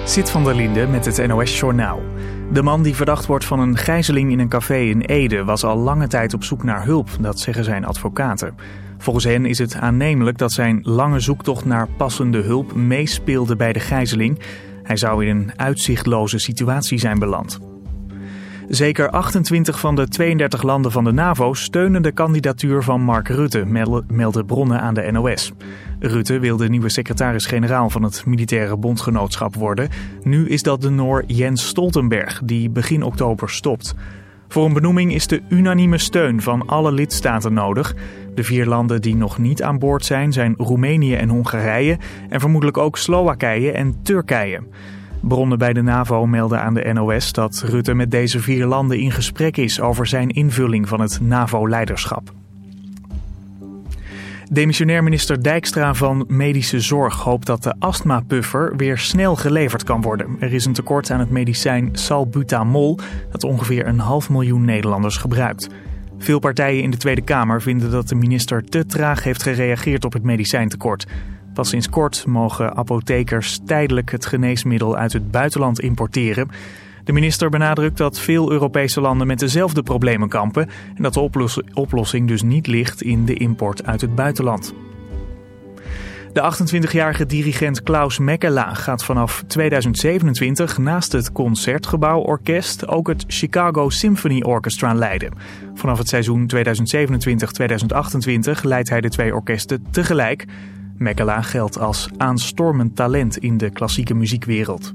Sid van der Linde met het NOS-journaal. De man die verdacht wordt van een gijzeling in een café in Ede was al lange tijd op zoek naar hulp, dat zeggen zijn advocaten. Volgens hen is het aannemelijk dat zijn lange zoektocht naar passende hulp meespeelde bij de gijzeling. Hij zou in een uitzichtloze situatie zijn beland. Zeker 28 van de 32 landen van de NAVO steunen de kandidatuur van Mark Rutte, melden bronnen aan de NOS. Rutte wil de nieuwe secretaris-generaal van het militaire bondgenootschap worden. Nu is dat de Noor Jens Stoltenberg, die begin oktober stopt. Voor een benoeming is de unanieme steun van alle lidstaten nodig. De 4 landen die nog niet aan boord zijn Roemenië en Hongarije en vermoedelijk ook Slowakije en Turkije. Bronnen bij de NAVO melden aan de NOS dat Rutte met deze 4 landen in gesprek is over zijn invulling van het NAVO-leiderschap. Demissionair minister Dijkstra van Medische Zorg hoopt dat de astmapuffer weer snel geleverd kan worden. Er is een tekort aan het medicijn salbutamol dat ongeveer 500.000 Nederlanders gebruikt. Veel partijen in de Tweede Kamer vinden dat de minister te traag heeft gereageerd op het medicijntekort. Pas sinds kort mogen apothekers tijdelijk het geneesmiddel uit het buitenland importeren. De minister benadrukt dat veel Europese landen met dezelfde problemen kampen en dat de oplossing dus niet ligt in de import uit het buitenland. De 28-jarige dirigent Klaus Mekkela gaat vanaf 2027 naast het Concertgebouworkest ook het Chicago Symphony Orchestra leiden. Vanaf het seizoen 2027-2028 leidt hij de 2 orkesten tegelijk. Mekkela geldt als aanstormend talent in de klassieke muziekwereld.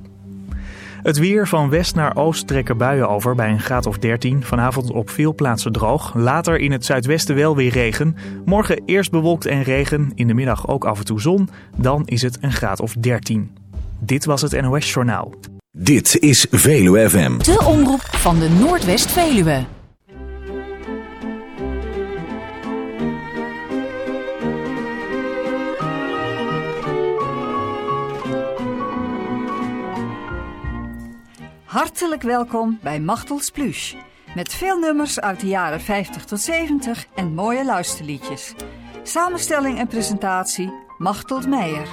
Het weer: van west naar oost trekken buien over bij een graad of 13. Vanavond op veel plaatsen droog. Later in het zuidwesten wel weer regen. Morgen eerst bewolkt en regen. In de middag ook af en toe zon. Dan is het een graad of 13. Dit was het NOS Journaal. Dit is Veluwe FM. De omroep van de Noordwest-Veluwe. Hartelijk welkom bij Machtels Pluche. Met veel nummers uit de jaren 50 tot 70 en mooie luisterliedjes. Samenstelling en presentatie Machteld Meijer.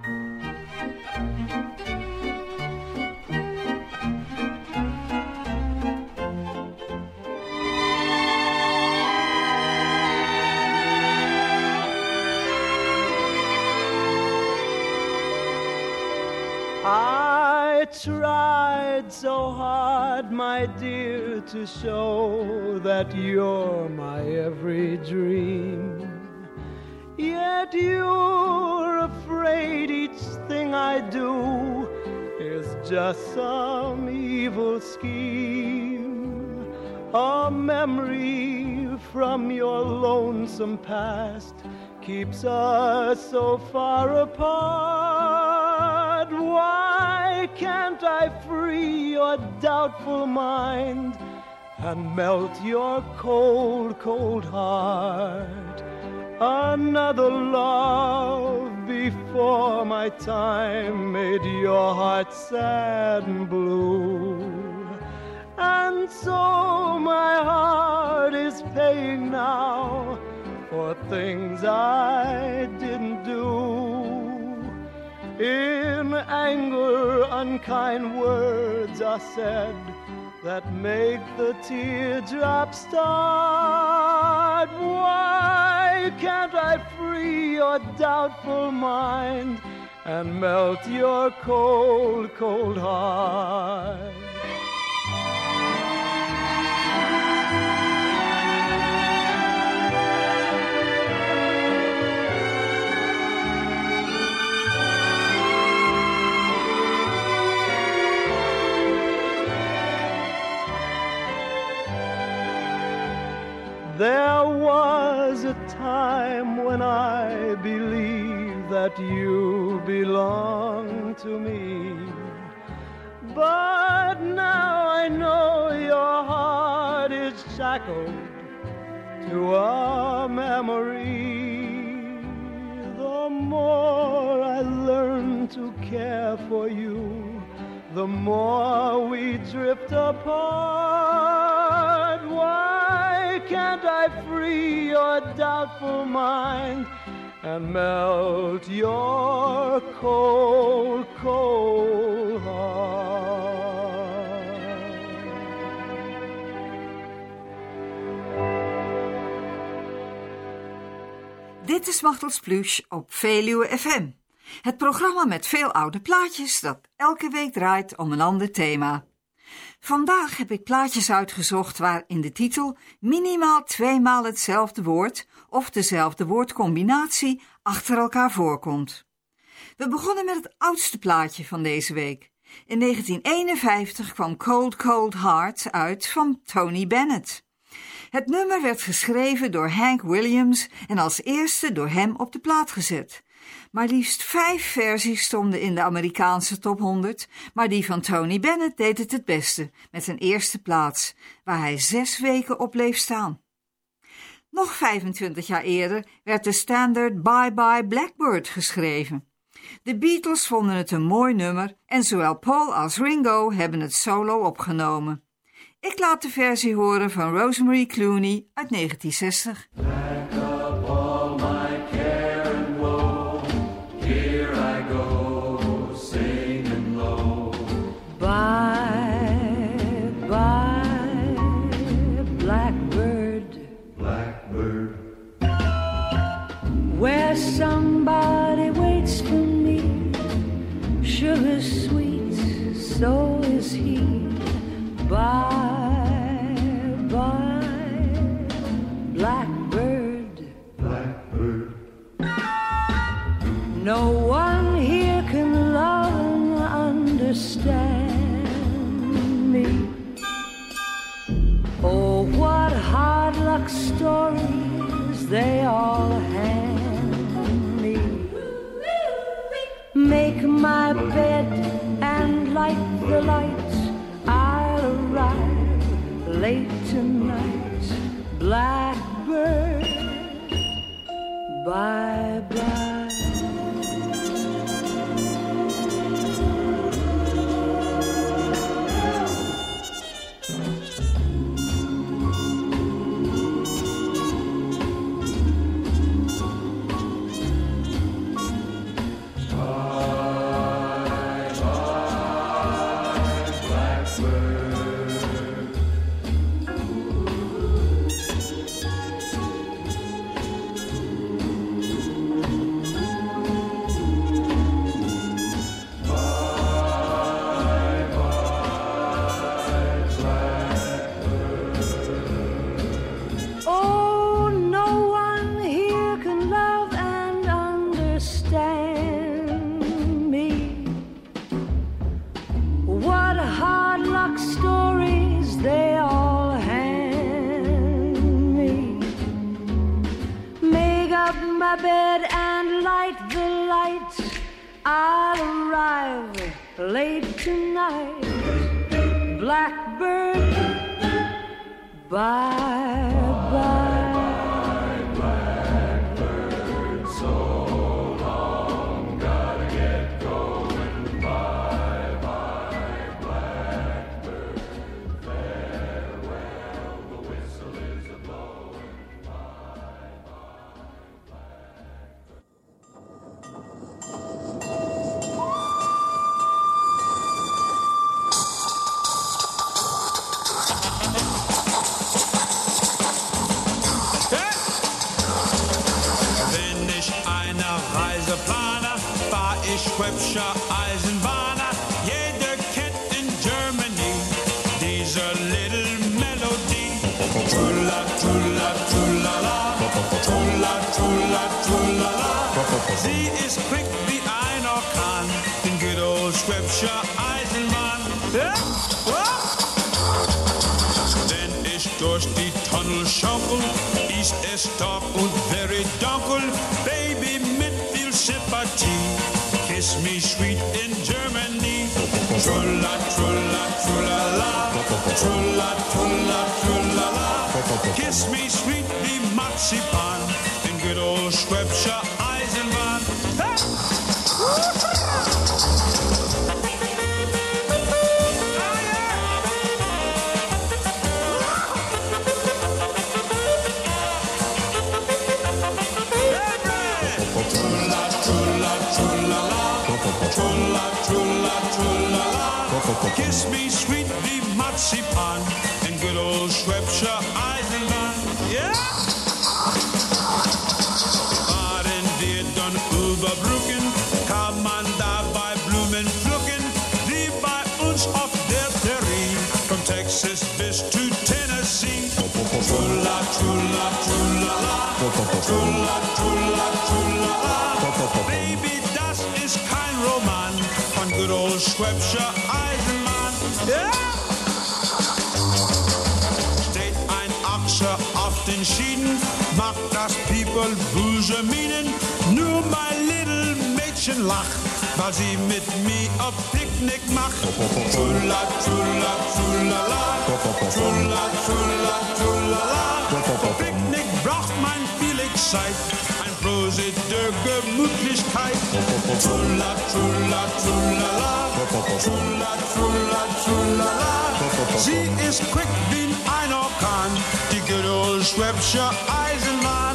I tried so hard, my dear, to show that you're my every dream. Yet you're afraid each thing I do is just some evil scheme. A memory from your lonesome past keeps us so far apart. Why can't I free your doubtful mind and melt your cold, cold heart? Another love before my time made your heart sad and blue. And so my heart is paying now for things I didn't do. In anger, unkind words are said that make the teardrops start. Why can't I free your doubtful mind and melt your cold, cold heart? There was a time when I believed that you belonged to me, but now I know your heart is shackled to a memory. The more I learn to care for you, the more we drift apart. Why can't I free your doubtful mind and melt your cold, cold Dit is Machtels Plush op Veluwe FM. Het programma met veel oude plaatjes dat elke week draait om een ander thema. Vandaag heb ik plaatjes uitgezocht waar in de titel minimaal 2 maal hetzelfde woord of dezelfde woordcombinatie achter elkaar voorkomt. We begonnen met het oudste plaatje van deze week. In 1951 kwam Cold Cold Heart uit van Tony Bennett. Het nummer werd geschreven door Hank Williams en als eerste door hem op de plaat gezet. Maar liefst 5 versies stonden in de Amerikaanse top 100, maar die van Tony Bennett deed het beste, met een eerste plaats, waar hij 6 weken op bleef staan. Nog 25 jaar eerder werd de standaard Bye Bye Blackbird geschreven. De Beatles vonden het een mooi nummer en zowel Paul als Ringo hebben het solo opgenomen. Ik laat de versie horen van Rosemary Clooney uit 1960. Where somebody waits for me, sugar sweet, so is he. Bye, bye, blackbird. Blackbird. No one here can love and understand me. Oh, what hard luck stories they all hand. Make my bed and light the lights. I'll arrive late tonight. Blackbird, bye-bye. Bed and light the lights. I'll arrive late tonight. Blackbird, bye-bye. Blackbird, so long, gotta get going. Bye-bye, blackbird, farewell, the whistle is a-blowing. Schwäbischer Eisenbahner, jeder kennt in Germany diese little melody. Trulla, trulla, trullala, trulla, trulla, trullala. Sie ist quick wie ein Orkan, den good old Schwäbischer Eisenbahn. Ja? Wenn ich durch die Tunnel schaukel, ist es dark und very dunkel, Baby mit viel Sympathie. Kiss me sweet in Germany. Trulla, trulla, trullala. Trulla, trulla, trullala. Kiss me sweet wie Marzipan in good old Schwäbischer Eisenbahn. Ha! Kiss me sweet wie Marzipan in good old Schwäbischer Eisenbahn. Yeah! good old Schwäbische Eisenbahn. Ja! Steht ein Achse auf den Schienen, macht das People böse Mienen. Nur mein little Mädchen lacht, weil sie mit mir ein Picknick macht. Trulla, trulla, trullala, trulla, trulla, trullala. Ein Picknick braucht mein Felix Zeit, ein Prosit der Gemütlichkeit. Trulla, trulla, trullala, trulla, trulla, trullala. Sie ist quick wie ein Orkan, die good old Schwäbische Eisenbahn.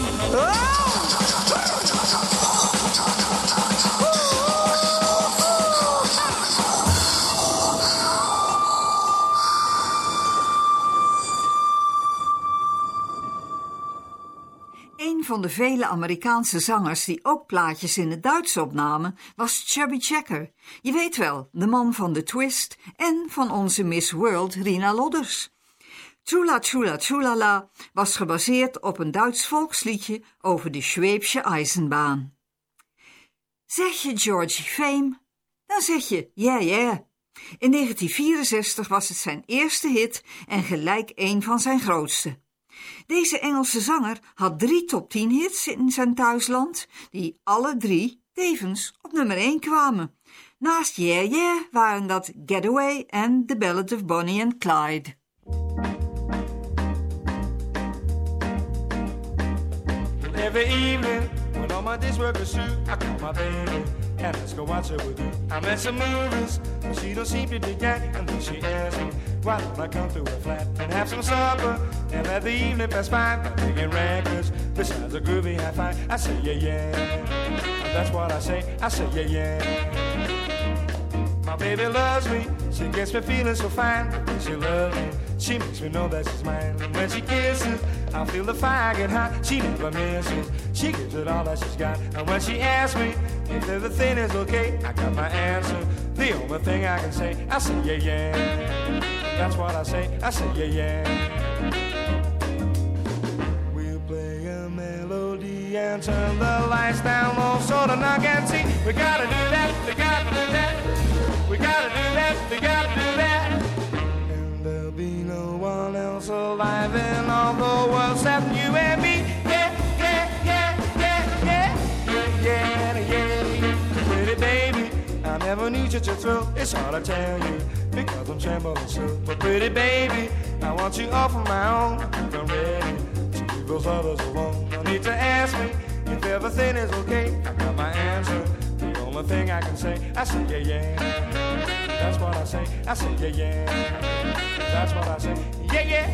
Een van de vele Amerikaanse zangers die ook plaatjes in het Duits opnamen, was Chubby Checker. Je weet wel, de man van de Twist en van onze Miss World Rina Lodders. Trulla Trulla Trullala was gebaseerd op een Duits volksliedje over de Schwäbische Eisenbahn. Zeg je Georgie Fame, dan zeg je yeah yeah. In 1964 was het zijn eerste hit en gelijk een van zijn grootste. Deze Engelse zanger had 3 top 10 hits in zijn thuisland, die alle 3 tevens op nummer 1 kwamen. Naast Yeah Yeah waren dat Getaway en The Ballad of Bonnie and Clyde. Every evening, when all my days work is through, I call my baby and let's go watch her with you. I met some movies, but she don't seem to dig that. And then she asks me, why don't I come to her flat and have some supper and let the evening pass by by picking records besides a groovy high five. I say yeah yeah, and that's what I say yeah yeah. My baby loves me, she gets me feeling so fine. When she loves me, she makes me know that she's mine. And when she kisses, I feel the fire get hot. She never misses, she gives it all that she's got. And when she asks me if everything is okay, I got my answer, the only thing I can say yeah yeah. That's what I say yeah yeah. We'll play a melody and turn the lights down low so that I can see. We gotta do that, we gotta do that. We gotta do that, we gotta do that. And there'll be no one else alive in all the world except you and me. Yeah, yeah, yeah, yeah, yeah, yeah, yeah, yeah. Pretty baby, I never need you to thrill. It's hard to tell you because I'm trembling still. But pretty baby, I want you all for my own. I'm ready to leave those others alone. No need to ask me if everything is okay. I got my answer. The only thing I can say yeah yeah. That's what I say yeah yeah. That's what I say yeah yeah.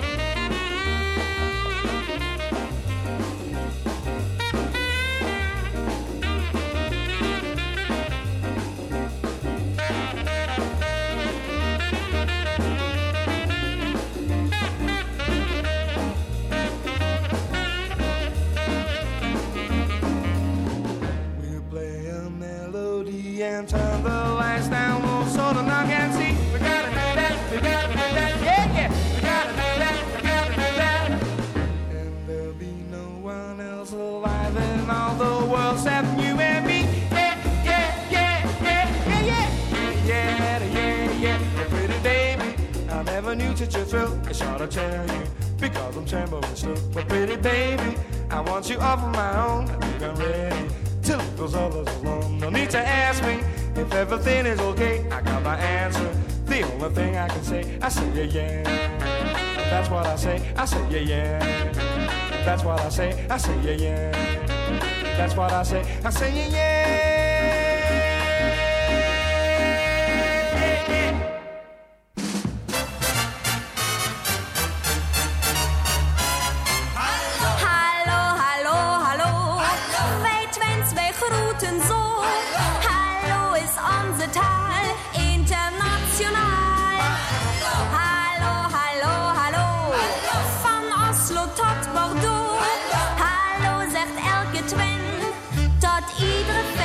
And turn the lights down low so that I can see. We gotta do that, we gotta do that, yeah, yeah. We gotta do that, we gotta do that. And there'll be no one else alive in all the world except you and me. Yeah, yeah, yeah, yeah, yeah, yeah, yeah, yeah, yeah. But pretty baby, I never knew such a thrill. It's hard to tell you because I'm trembling still. But pretty baby, I want you all for my own. I think I'm ready to leave those others alone. No need to ask me if everything is okay. I got my answer. The only thing I can say yeah yeah. That's what I say yeah yeah. That's what I say yeah yeah. That's what I say yeah yeah. Tot iedere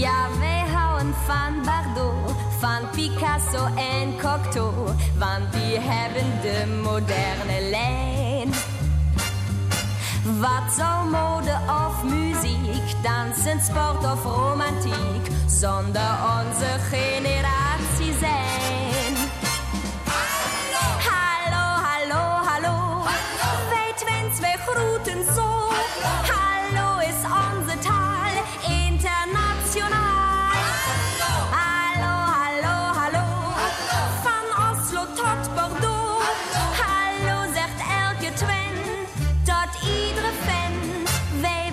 Ja, wij houden van Bardot, van Picasso en Cocteau, want die hebben de moderne lijn. Wat zou mode of muziek, dansen, sport of romantiek zonder onze generatie zijn? Hallo, hallo, hallo, wij Twents, wij groeten zo. Hallo is onze taal, internationaal. Hallo, hallo, hallo, van Oslo tot Bordeaux. Hallo zegt elke Twent, tot iedere fan. Wij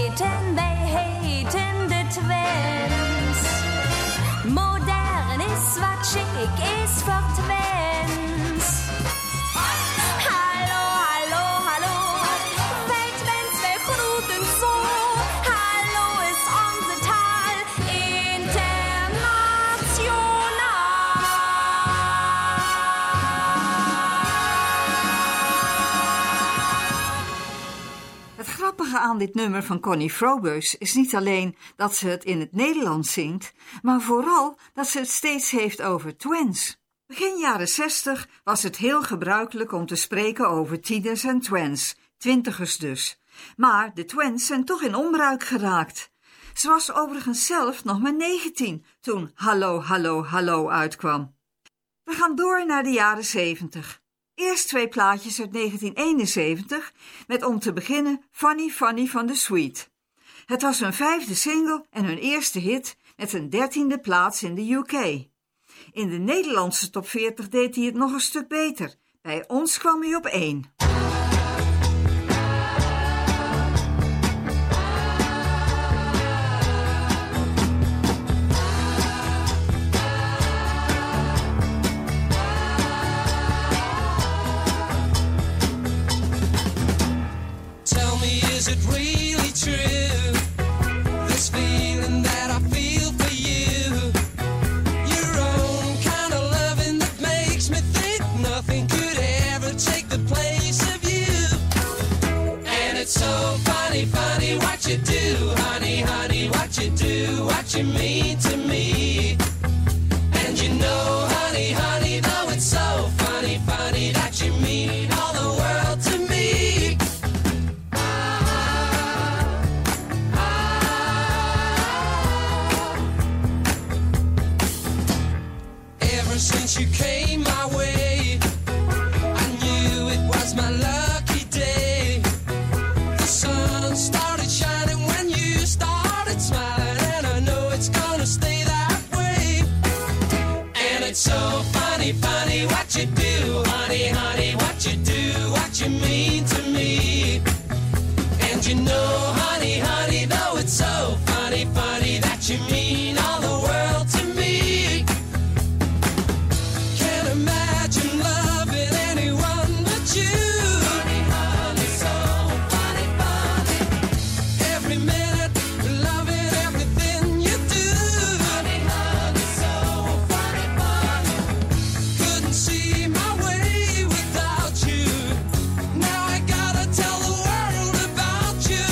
heten de Twents. Modern is wat chic is voor Twents. Hallo, hallo, hallo, wij Twents, wij groeten zo. Hallo is onze taal, Het grappige aan dit nummer van Connie Froboess is niet alleen dat ze het in het Nederlands zingt, maar vooral dat ze het steeds heeft over Twents. Begin jaren 60 was het heel gebruikelijk om te spreken over tieners en Twents, twintigers dus. Maar de Twents zijn toch in onbruik geraakt. Ze was overigens zelf nog maar 19 toen Hallo, hallo, hallo uitkwam. We gaan door naar de jaren 70. Eerst 2 plaatjes uit 1971 met om te beginnen Funny Funny van The Sweet. Het was hun 5e single en hun eerste hit met een 13e plaats in de UK. In de Nederlandse top 40 deed hij het nog een stuk beter. Bij ons kwam hij op 1. Is it really true? This feeling that I feel for you, your own kind of loving that makes me think nothing could ever take the place of you. And it's so funny, funny what you do, honey, honey, what you do, what you mean to me. And you know, honey, honey, though it's so funny, funny that you mean all the world to me. Since you came my way, I knew it was my lucky day. The sun started shining when you started smiling, and I know it's gonna stay that way. And it's so funny, funny what you do, honey, honey, what you do, what you mean to me. And you know, honey, honey, though it's so funny, funny that you mean all the world to me. Imagine loving anyone but you. Funny, honey, so funny, funny. Every minute, loving everything you do. Funny, honey, so funny, funny. Couldn't see my way without you. Now I gotta tell the world about you.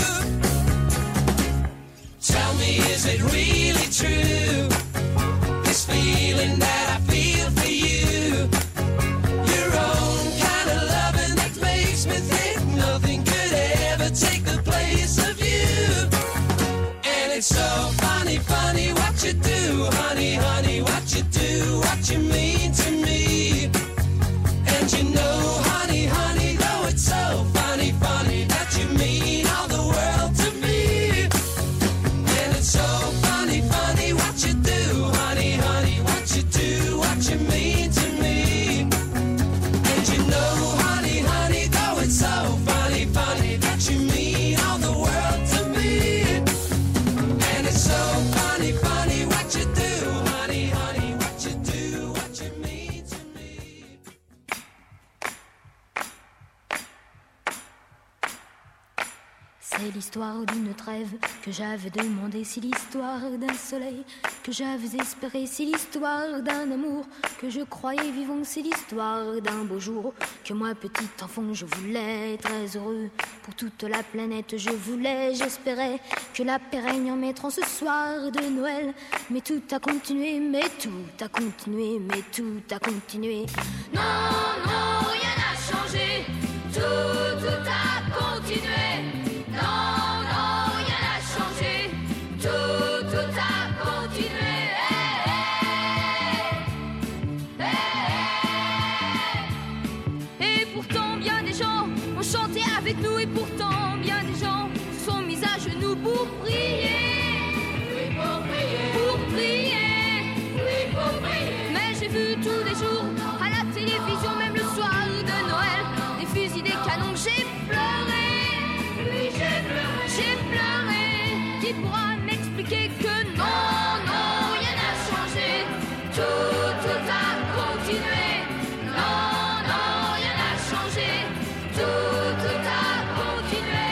Tell me, is it really true? This feeling that I feel for you. Take the place of you. And it's so funny, funny what you do, honey, honey, what you do, what you mean to me. And you know, honey, honey, though it's so funny, funny that you mean all the world to me. And it's so funny, funny what you do, honey, honey, what you do, what you mean to me. And you know, honey, honey, though it's so funny, funny that you mean C'est l'histoire d'une trêve que j'avais demandé, c'est l'histoire d'un soleil que j'avais espéré, c'est l'histoire d'un amour que je croyais vivant, c'est l'histoire d'un beau jour que moi, petit enfant, je voulais très heureux. Pour toute la planète, je voulais, j'espérais que la paix règne en mettant ce soir de Noël. Mais tout a continué, mais tout a continué, mais tout a continué. Non, non, rien n'a changé, tout a continué. Non, non, rien n'a changé, tout a continué. Et pourtant bien des gens ont chanté avec nous, et pourtant bien des gens se sont mis à genoux pour prier. Oui, pour prier. Pour prier. Oui, pour prier. Mais j'ai vu tous les jours à la télévision, même le soir de Noël, des fusils, des canons, j'ai pleuré. Oui, j'ai pleuré. J'ai pleuré. Qui pourra m'expliquer que non, non, rien n'a changé, tout a continué. Non, non, rien n'a changé, tout a continué.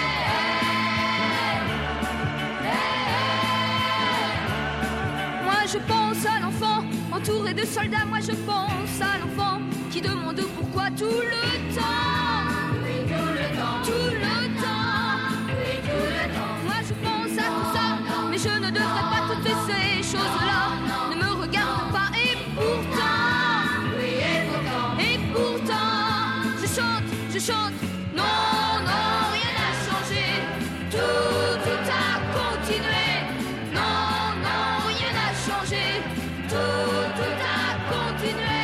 Moi je pense à l'enfant entouré de soldats, moi je pense à l'enfant qui demande pourquoi tout le temps. Oui, tout le temps. Tout le temps. Oui, tout le temps. Moi je pense à tout ça, mais je ne devrais pas toutes ces choses-là. Ne me regarde pas et pourtant. Oui, et pourtant. Je chante. Non, non, rien n'a changé. Tout a continué. Non, non, rien n'a changé. Tout a continué.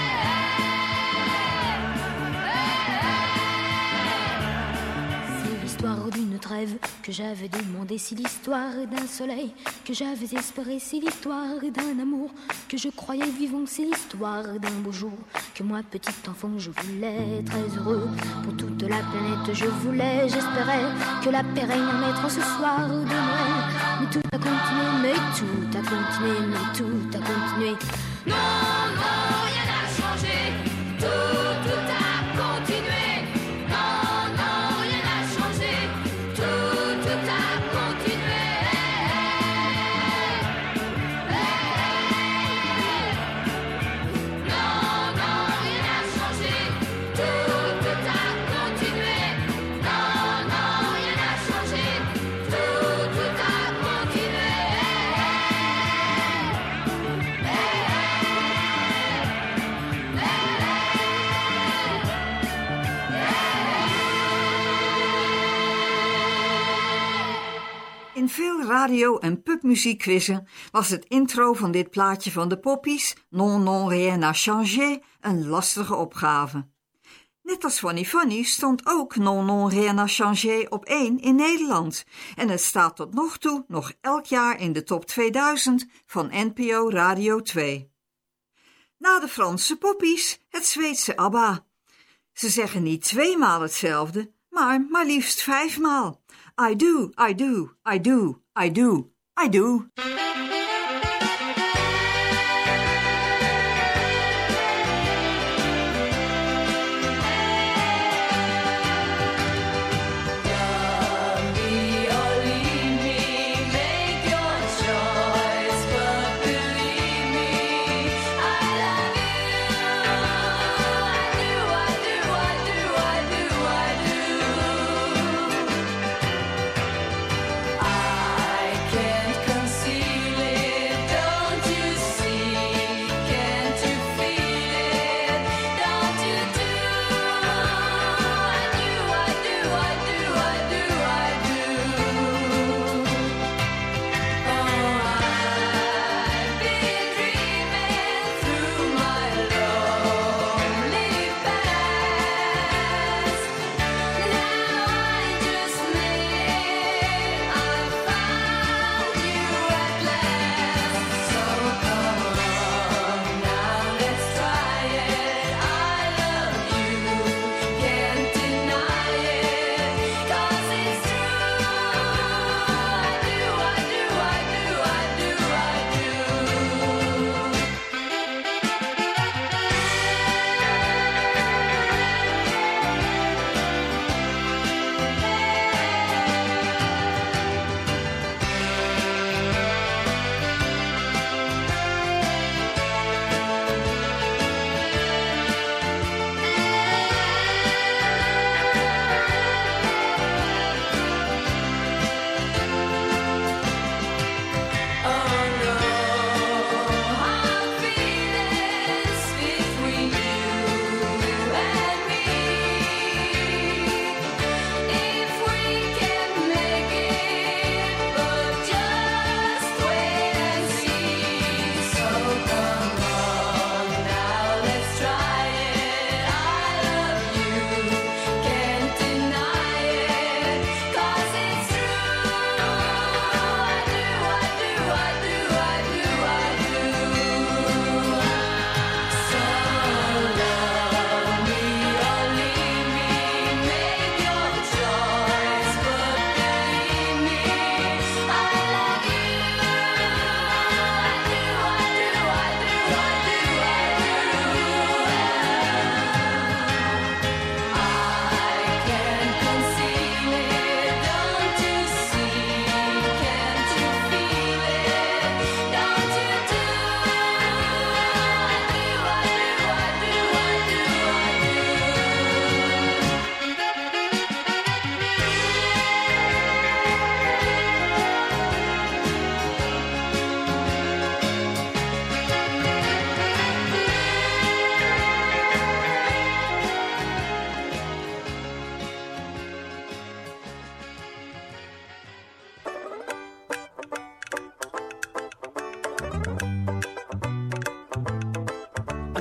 C'est l'histoire d'une trêve que j'avais demandé, c'est l'histoire d'un soleil que j'avais espéré, c'est l'histoire d'un amour que je croyais vivant, c'est l'histoire d'un beau jour que moi, petit enfant, je voulais très heureux. Pour toute la planète, je voulais, j'espérais que la paix règne en mettant ce soir de Noël. Mais tout a continué, mais tout a continué, mais tout a continué. Non, non, rien n'a changé, tout a continué. Non, non, rien n'a changé, tout a continué. Non, non, rien n'a changé, tout a continué. Non, non, rien n'a changé, tout a continué. In veel radio- en pubmuziekquizzen was het intro van dit plaatje van de Poppies, Non, non, rien n'a changé, een lastige opgave. Net als Funny Funny stond ook Non, non, rien n'a changé op 1 in Nederland. En het staat tot nog toe nog elk jaar in de top 2000 van NPO Radio 2. Na de Franse Poppies het Zweedse ABBA. Ze zeggen niet 2 maal hetzelfde, maar liefst 5 maal. I do, I do, I do, I do, I do. I can't conceive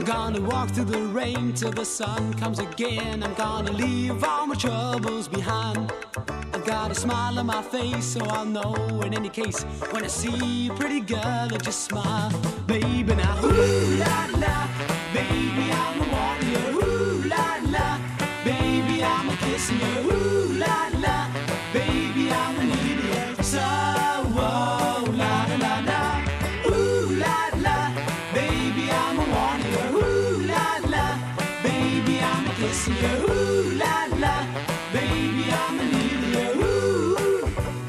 gonna walk through the rain till the sun comes again. I'm gonna leave all my troubles behind. I've got a smile on my face, so I'll know in any case. When I see a pretty girl, I just smile. Baby, now, ooh, la, la. Baby, I'm a warrior, ooh, la, la. Baby, I'm a kissing you, ooh, la, la. Baby, I'm an idiot, so, whoa, la, la, la. Ooh, la, la. Baby, I'm a warrior, ooh, la, la. Baby, I'm a kissing you, ooh, la, la. Baby, I'm an idiot, ooh.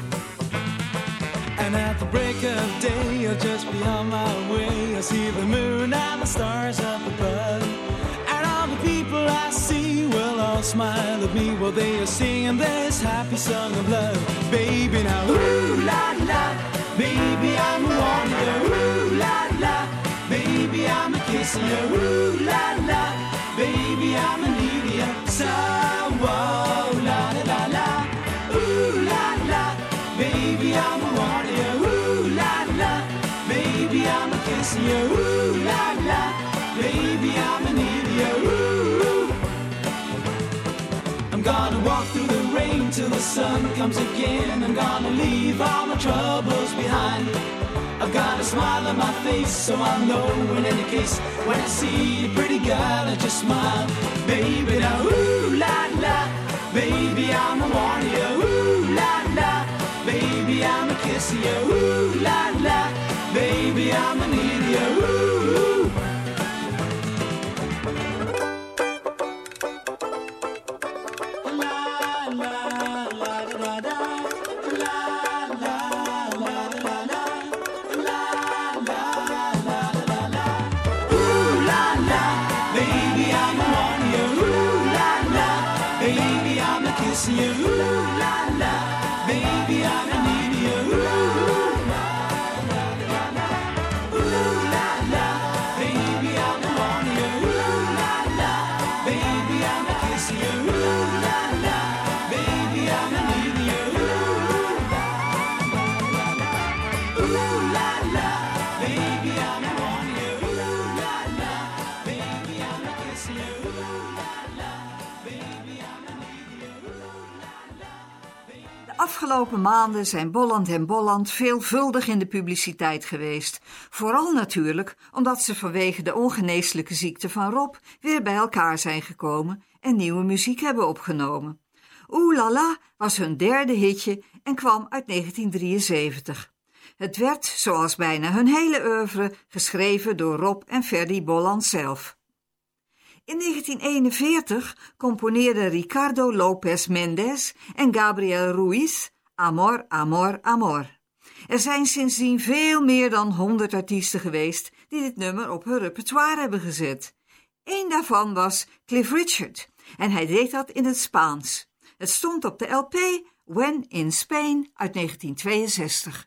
And at the break of day, I'll just be on my way. I see the moon and the stars up above. And all the people I see will all smile at me while they are singing this happy song of love. Baby, now, ooh, la, la. Baby, I'm a warrior, ooh, la, la. Baby, I'm a kissing you, ooh, la, la. Baby, I'm an idiot, so, whoa, la, la, la, la. Ooh, la, la. Baby, I'm a warrior, ooh, la, la. Baby, I'm a kissing you, ooh, la, la. Baby, I'm an idiot, ooh. I'm gonna walk through the rain till the sun comes again. I'm gonna leave all my troubles behind. I've got a smile on my face, so I'll know in any case. When I see a pretty girl, I just smile. Baby, now, ooh, la, la. Baby, I'm a warrior, ooh, la, la. Baby, I'm a kissing you, ooh, la, la. Baby, I'm an idiot, ooh. You, ooh, la, la, baby, I'm an idiot, ooh, la, la, la, la, ooh, la, la, baby, I'm a warrior, ooh, la, la, baby, I'm a kissing you, ooh, la, la, baby, I'm an idiot, ooh, la, la, la, ooh, la, la, baby, I'm a warrior, ooh, la, la, baby, I'm a kissing you, ooh, la, la, baby, I'm an De afgelopen maanden zijn Bolland en Bolland veelvuldig in de publiciteit geweest. Vooral natuurlijk omdat ze vanwege de ongeneeslijke ziekte van Rob weer bij elkaar zijn gekomen en nieuwe muziek hebben opgenomen. Oeh la la was hun derde hitje en kwam uit 1973. Het werd, zoals bijna hun hele oeuvre, geschreven door Rob en Ferdy Bolland zelf. In 1941 componeerden Ricardo López Méndez en Gabriel Ruiz Amor, Amor, Amor. Er zijn sindsdien veel meer dan 100 artiesten geweest die dit nummer op hun repertoire hebben gezet. Eén daarvan was Cliff Richard en hij deed dat in het Spaans. Het stond op de LP When in Spain uit 1962.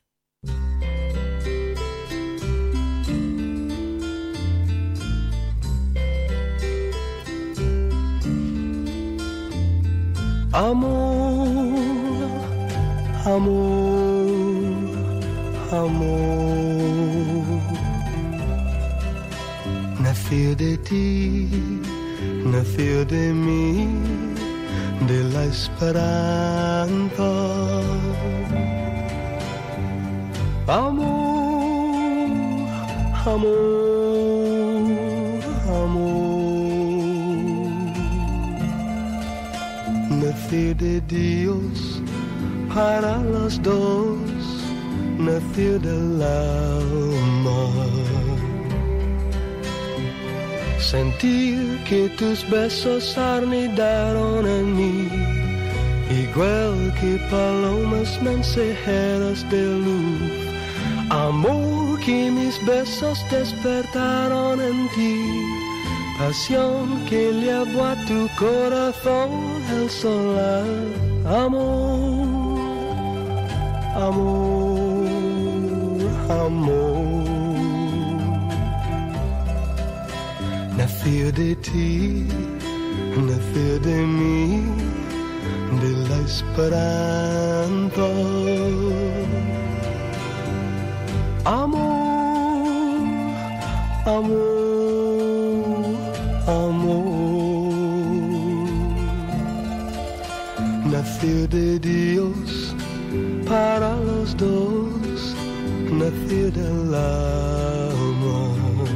Amor, amor, amor. Nació de ti, nació de mí, de la esperanza. Amor, amor, amor. Nació de Dios para los dos, nació del alma. Sentir que tus besos anidaron en mí, igual que palomas mensajeras de luz. Amor, que mis besos despertaron en ti, pasión que le llevó a tu corazón el solar. Amor, amor, amor. Nació de ti, nació de mí, de la esperanza. Amor, amor, nació de Dios para los dos, nació del amor.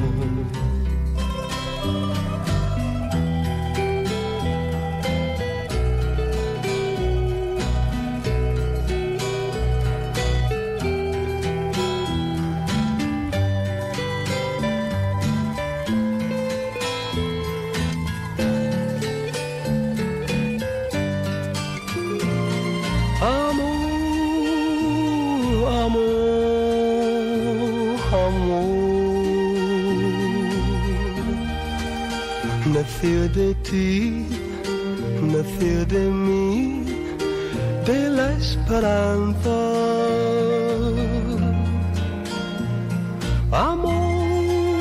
Nació de ti, nació de mí, de la esperanza. Amor,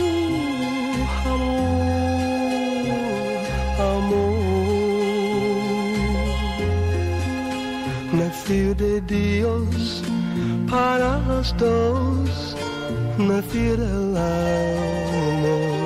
amor, amor. Nació de Dios para los dos, nació del amor.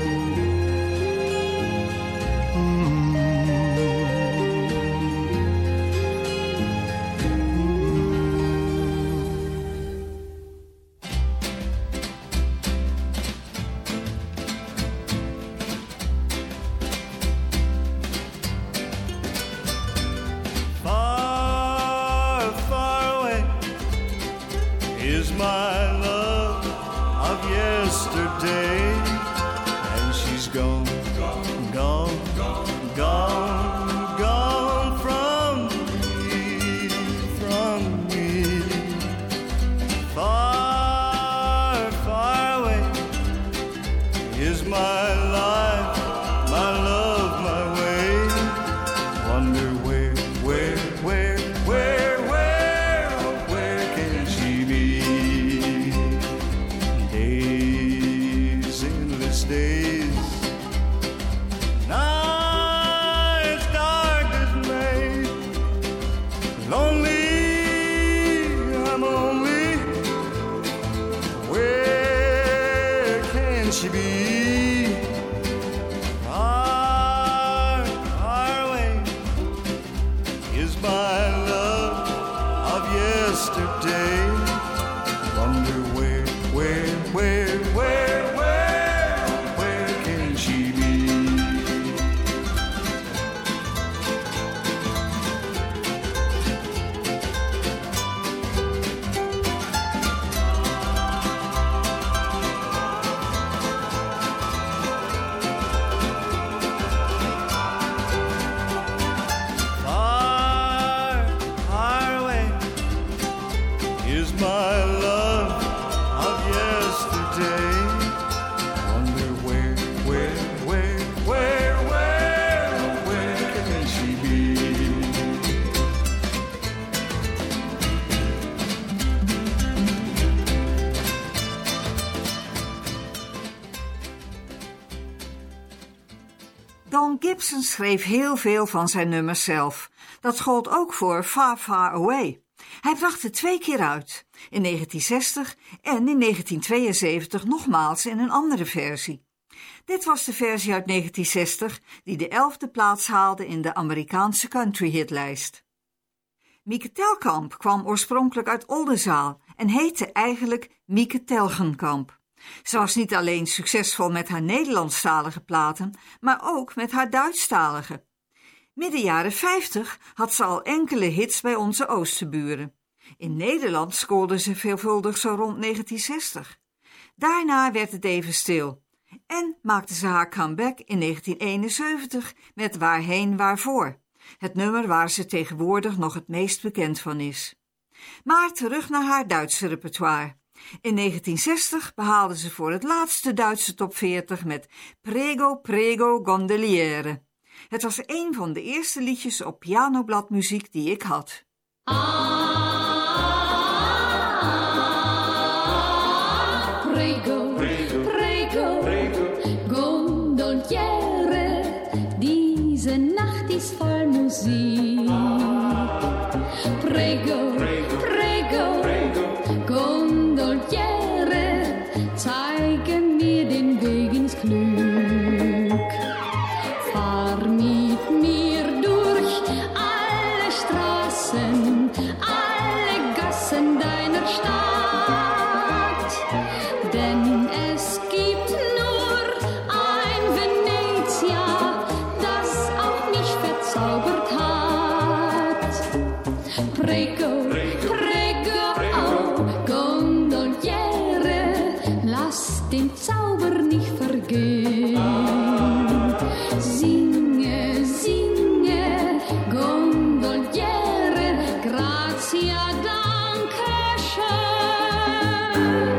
Don Gibson schreef heel veel van zijn nummers zelf. Dat gold ook voor Far Far Away. Hij bracht het 2 keer uit, in 1960 en in 1972 nogmaals in een andere versie. Dit was de versie uit 1960 die de 11e plaats haalde in de Amerikaanse country-hitlijst. Mieke Telkamp kwam oorspronkelijk uit Oldenzaal en heette eigenlijk Mieke Telgenkamp. Ze was niet alleen succesvol met haar Nederlandstalige platen, maar ook met haar Duitsstalige. Midden jaren 50 had ze al enkele hits bij onze oosterburen. In Nederland scoorde ze veelvuldig zo rond 1960. Daarna werd het even stil en maakte ze haar comeback in 1971 met Waarheen Waarvoor, het nummer waar ze tegenwoordig nog het meest bekend van is. Maar terug naar haar Duitse repertoire. In 1960 behaalde ze voor het laatst de Duitse top 40 met Prego, Prego, Gondoliere. Het was een van de eerste liedjes op pianobladmuziek die ik had. Prego, prego, prego, Gondoliere, diese Nacht ist voll Musik. Prego, prego, Gondoliere, zeigen mir den Weg ins Glück. Fahr mit mir durch alle Straßen Prego, prego, oh, gondoliere, lass den Zauber nicht vergehen. Singe, singe, gondoliere, grazie, danke schön.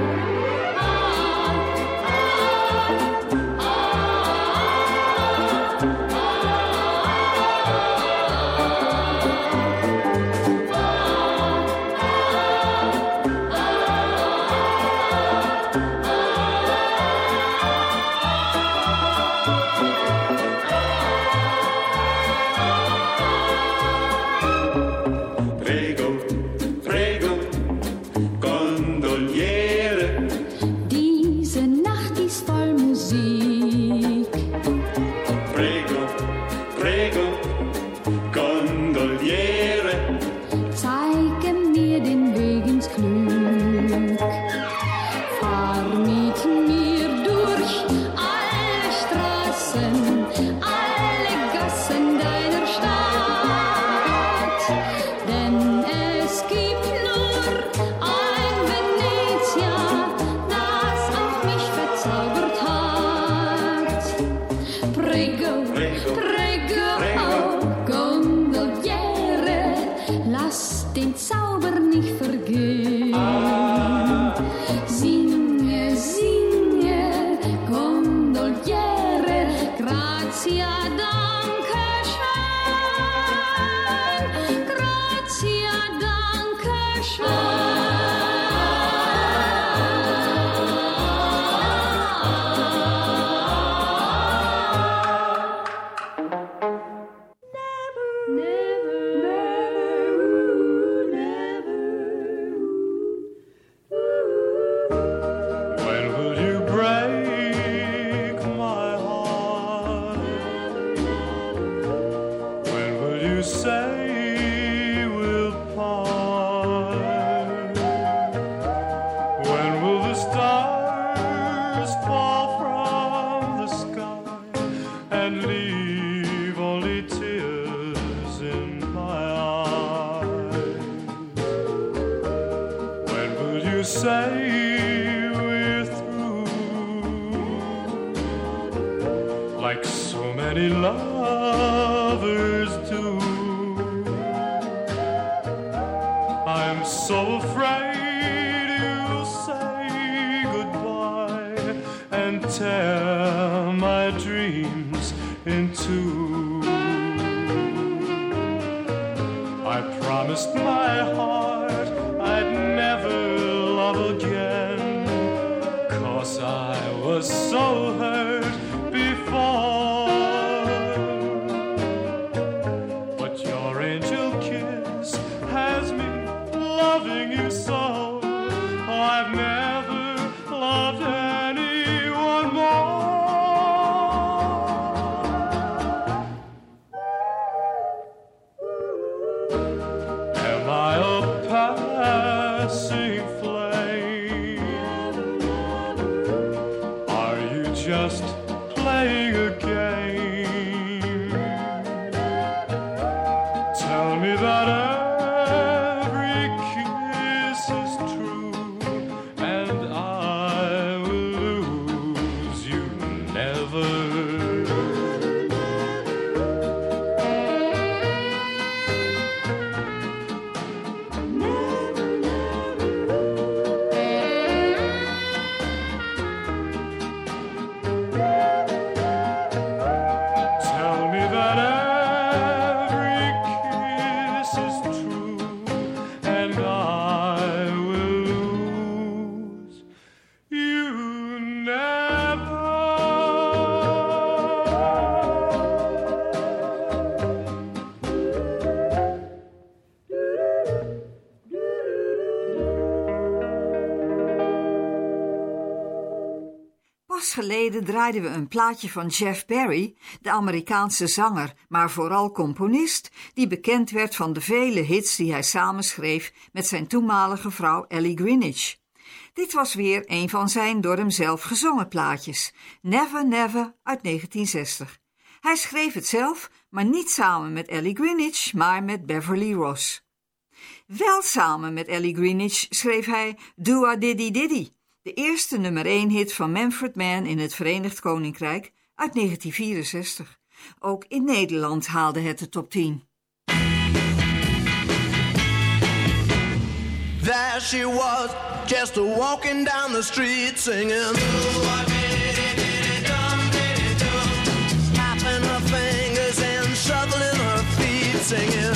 Pas geleden draaiden we een plaatje van Jeff Barry, de Amerikaanse zanger, maar vooral componist, die bekend werd van de vele hits die hij samenschreef met zijn toenmalige vrouw Ellie Greenwich. Dit was weer een van zijn door hem zelf gezongen plaatjes, Never Never uit 1960. Hij schreef het zelf, maar niet samen met Ellie Greenwich, maar met Beverly Ross. Wel samen met Ellie Greenwich schreef hij Dua Diddy Diddy, de eerste nummer 1 hit van Manfred Mann in het Verenigd Koninkrijk uit 1964. Ook in Nederland haalde het de top 10. There she was, just walking down the street singing. Tapping her fingers and shuffling her feet singing.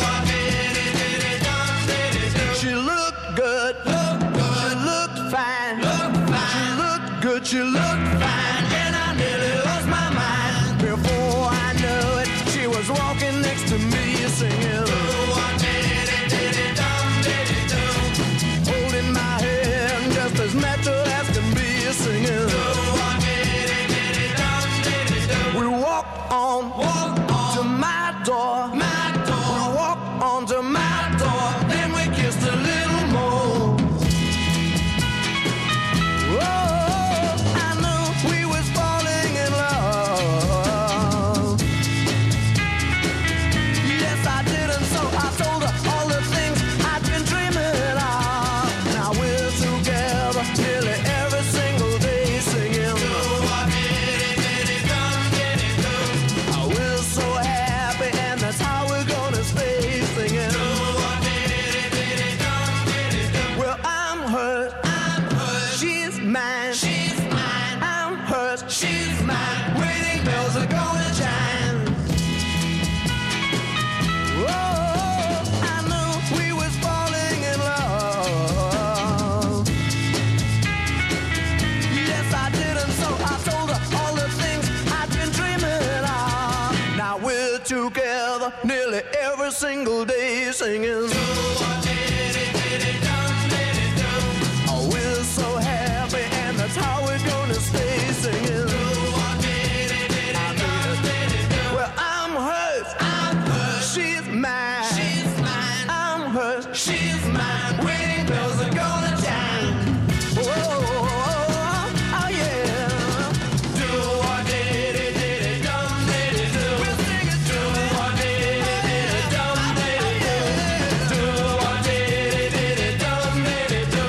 She looked good, she looked fine, she looked good, she looked fine, and I nearly lost my mind. Before I knew it, she was walking next to me singing. Holding my hand just as natural as can be singing. We walk on to my door. We walk on to my door. Then we kissed a little more. Oh, I knew we was falling in love. Yes, I did, and so I told her all the things I'd been dreaming of. Now we're together nearly every single day singing. We're so happy, and that's how we're gonna stay singing. Well, I'm hers, she's mine, I'm hers, she's mine. Wedding bells are gonna chime. Oh, I knew we was falling in love. Yes, I did, and so I told her all the things I'd been dreaming of. Now we're together nearly every single day singing. Oh, we're so happy, and that's how we're gonna stay singing. Well, I'm hers, she's mine, I'm hers, she's mine. Wedding bells are gonna chime. Oh yeah. Do-a-diddy-diddy-dum, diddy-do. We'll sing it. Do-a-diddy-diddy-dum, diddy-do. Do-a-diddy-diddy-dum, diddy-do.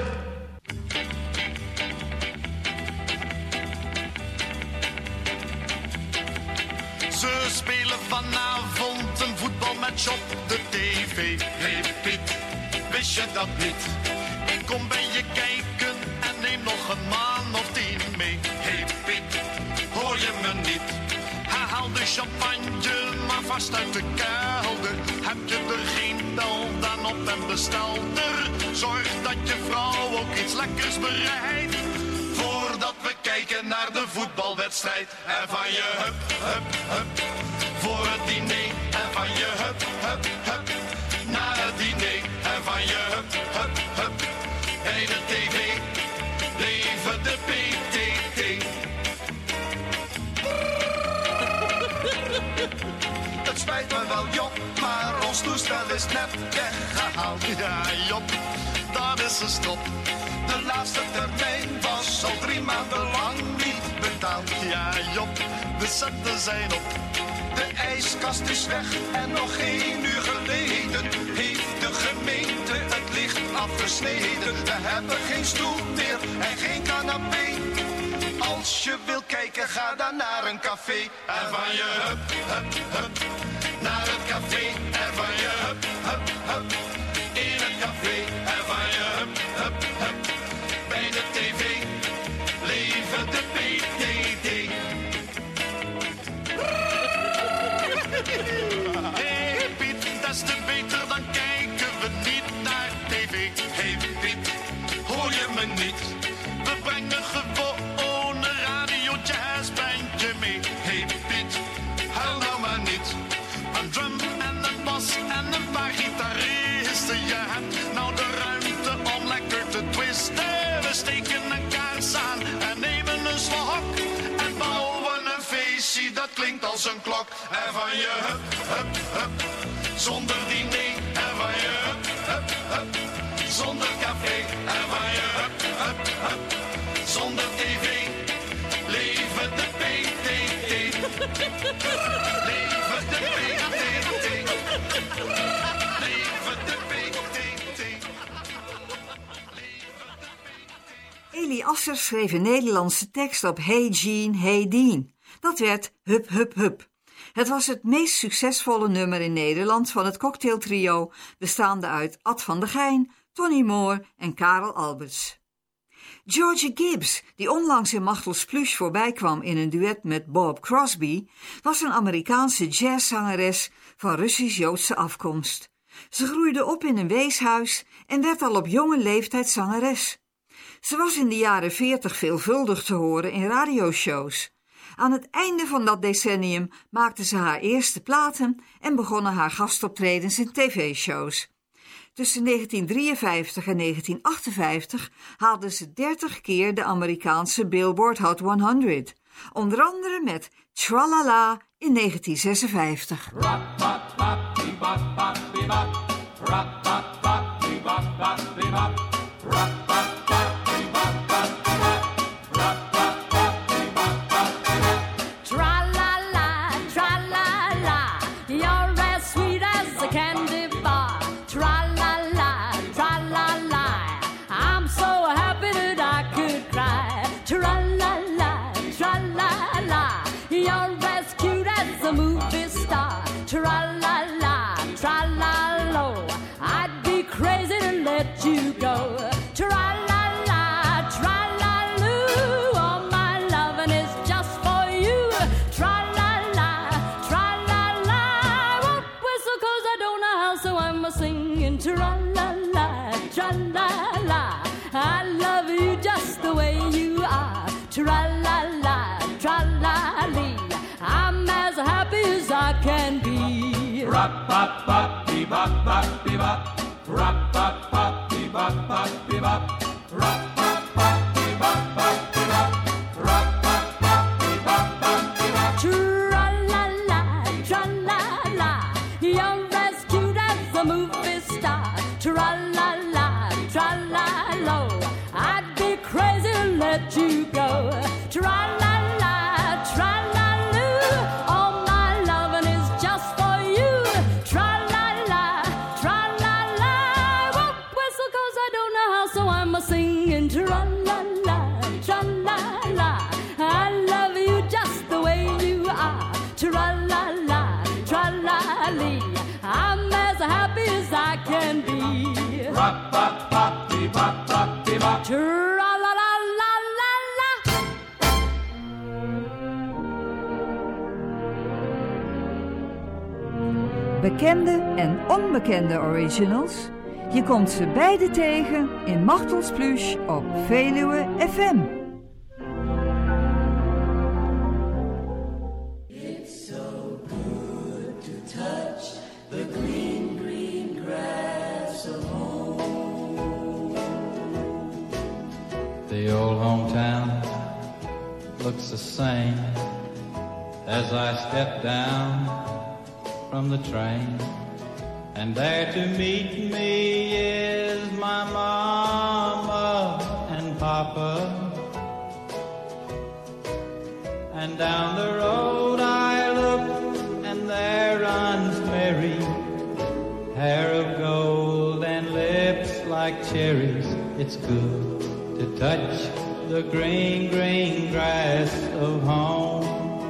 Ze spelen vanavond een voetbalmatch op de tv. Hey Piet, wist je dat niet? Ik kom bij je kijken en neem nog een man of 10 mee. Hey Piet, hoor je me niet? Haal de champagne maar vast uit de kelder. Heb je er geen bel dan op en bestel er. Zorg dat je vrouw ook iets lekkers bereidt. Voordat we kijken naar de voetbalwedstrijd. En van je hup, hup, hup, voor het diner. En van je hup, hup, hup, naar het diner. En van je hup, hup, hup, bij de tv. Leven de PTT. Het spijt me wel, Job, maar ons toestel is net weggehaald. Ja, Job, dat is een stop. De laatste termijn was al 3 maanden lang niet betaald. Ja, Job, de centen zijn op. De ijskast is weg en nog geen uur geleden heeft de gemeente het licht afgesneden. We hebben geen stoel meer en geen canapé. Als je wil kijken, ga dan naar een café. En van je hup, hup, hup, naar het café. En van je hup, hup, hup, in het café. En van je hup, hup, hup, bij de tv. Leven de PTT. Hey Piet, des te beter, dan kijken we niet naar tv. Hey Piet, hoor je me niet? We brengen gewoon een radio jazzbandje mee. Hey Piet, huil nou maar niet. Een drum en een bas en een paar gitaristen. Je hebt nou de ruimte om lekker te twisten. We steken een kaars aan en nemen een slok. En bouwen een feestje, dat klinkt als een klok. En van je hup, hup, hup, zonder diner. En van je hup, hup, hup, zonder café. En van je hup, hup, hup, zonder tv. Leven de PTT. Leven de PTT. Leven de PTT. Willy Asser schreef een Nederlandse tekst op Hey Jean, Hey Dean. Dat werd Hup Hup Hup. Het was het meest succesvolle nummer in Nederland van het cocktailtrio, bestaande uit Ad van der Geijn, Tony Moore en Karel Alberts. Georgia Gibbs, die onlangs in Machtel's Plush voorbij kwam in een duet met Bob Crosby, was een Amerikaanse jazzzangeres van Russisch-Joodse afkomst. Ze groeide op in een weeshuis en werd al op jonge leeftijd zangeres. Ze was in de jaren 40 veelvuldig te horen in radioshows. Aan het einde van dat decennium maakte ze haar eerste platen en begonnen haar gastoptredens in tv-shows. Tussen 1953 en 1958 haalde ze 30 keer de Amerikaanse Billboard Hot 100. Onder andere met Tralala in 1956. Tra-la-la, tra-la-lo, I'd be crazy to let you go. Tra-la-la, tra-la-loo, all my loving is just for you. Tra-la-la, tra-la-la, I won't whistle 'cause I don't know how, so I'm a-singing. Tra-la-la, tra-la-la, I love you just the way you are. Tra-la-la, tra-la-lee, I'm as happy as I can be. Rap-bop-bop-bee-bop-bop-bee-bop. Rap-bop-bop-bee-bop-bop-bee-bop. Rap-bop-bop-bee-bop-bop-bee-bop. Rap-bop-bop-bee-bop-bop-bee-bop. Tra-la-la, tra-la-la, you're as cute as a movie star. Tra-la-la, tra-la-lo, I'd be crazy to let you go. Tra-la-la, tra-la-loo, all my loving is just for you. Tra-la-la, tra-la-la, I won't whistle 'cause I don't know how, so I'm a-singing. Tra-la-la, tra-la-la, I love you just the way you are. Tra-la-la, tra-la-lee, I'm as happy as I can be. Rap-bop-bop-bee-bop-bop-bee-bop. Bekende en onbekende originals. Je komt ze beide tegen in Machtel's Plush op Veluwe FM. It's so good to touch the green, green grass of home. The old hometown looks the same as I step down from the train, and there to meet me is my mama and papa, and down the road I look and there runs Mary, hair of gold and lips like cherries. It's good to touch the green, green grass of home.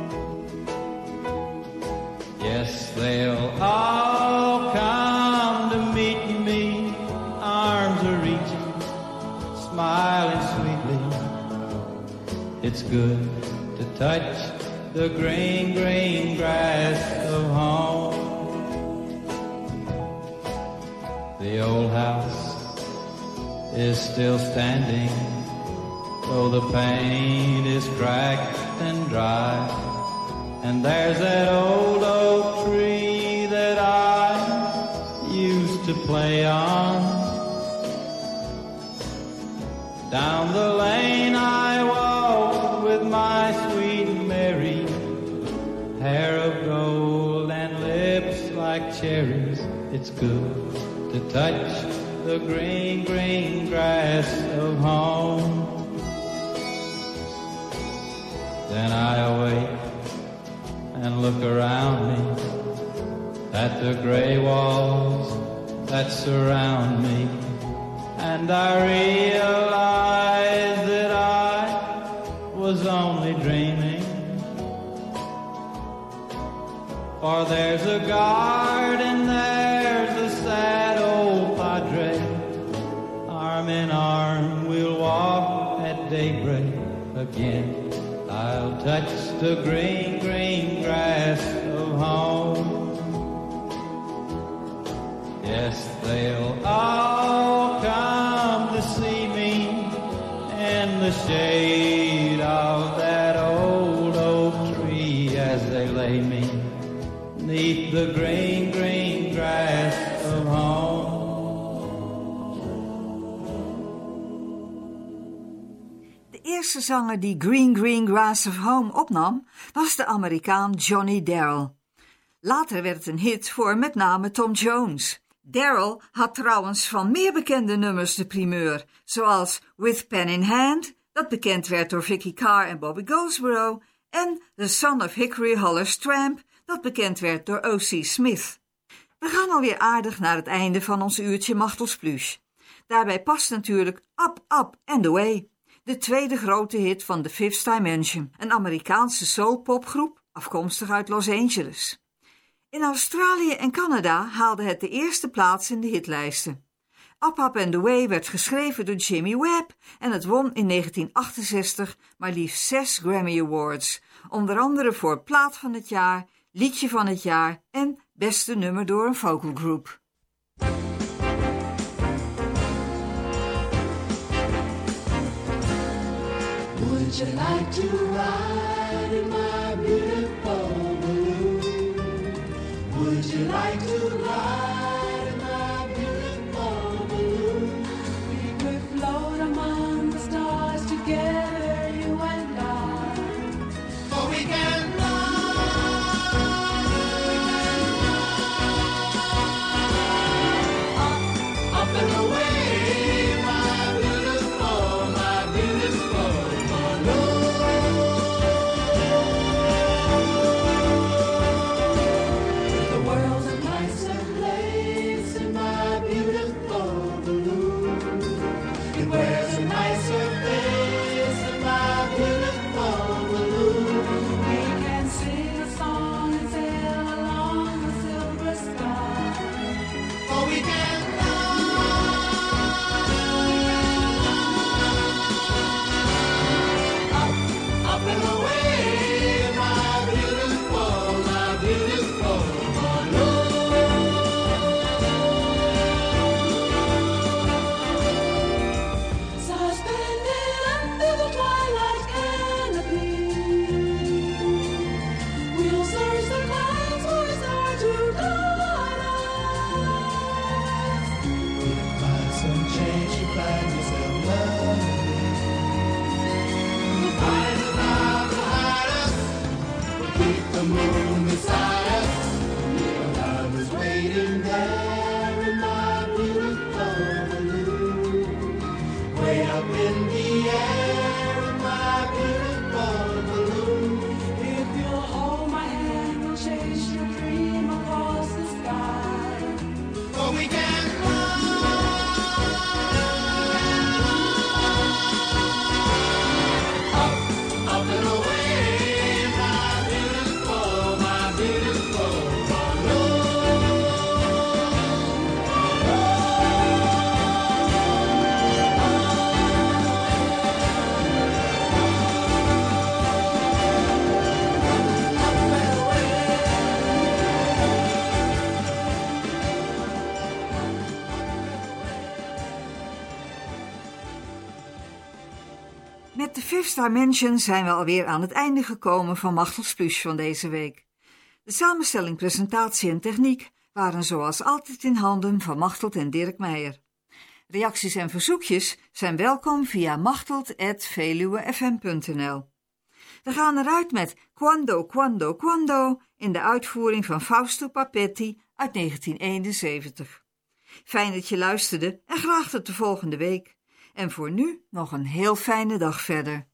Yes, they'll all come to meet me, arms are reaching, smiling sweetly. It's good to touch the green, green grass of home. The old house is still standing, though the paint is cracked and dry. And there's that old oak tree that I used to play on. Down the lane I walk with my sweet Mary, hair of gold and lips like cherries. It's good to touch the green, green grass of home. Then I awake and look around me at the gray walls that surround me, and I realize that was only dreaming. For there's a garden, there's a sad old padre. Arm in arm we'll walk at daybreak again. I'll touch the green, green grass of home. Yes, they'll all come to see me in the shade of that old oak tree as they lay me 'neath the green, green grass of home. De eerste zanger die Green Green Grass of Home opnam, was de Amerikaan Johnny Darrell. Later werd het een hit voor met name Tom Jones. Darrell had trouwens van meer bekende nummers de primeur, zoals With Pen in Hand, dat bekend werd door Vicky Carr en Bobby Goldsboro, en The Son of Hickory Holler's Tramp, dat bekend werd door O.C. Smith. We gaan alweer aardig naar het einde van ons uurtje Machtelspluche. Daarbij past natuurlijk Up, Up and Away, de tweede grote hit van The Fifth Dimension, een Amerikaanse soul-popgroep afkomstig uit Los Angeles. In Australië en Canada haalde het de eerste plaats in de hitlijsten. Up, Up and Away werd geschreven door Jimmy Webb en het won in 1968 maar liefst 6 Grammy Awards, onder andere voor Plaat van het Jaar, Liedje van het Jaar en Beste Nummer door een Vocal Group. Would you like to ride in my beautiful balloon? Would you like to ride in my beautiful balloon? We could float among the stars together, you and I. For we can up and away, my beautiful Met de Fifth Dimension zijn we alweer aan het einde gekomen van Machtelspluche van deze week. De samenstelling, presentatie en techniek waren zoals altijd in handen van Machteld en Dirk Meijer. Reacties en verzoekjes zijn welkom via machteld@veluwefm.nl. We gaan eruit met Quando, Quando, Quando in de uitvoering van Fausto Papetti uit 1971. Fijn dat je luisterde en graag tot de volgende week. En voor nu nog een heel fijne dag verder.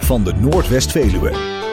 van de Noordwest-Veluwe.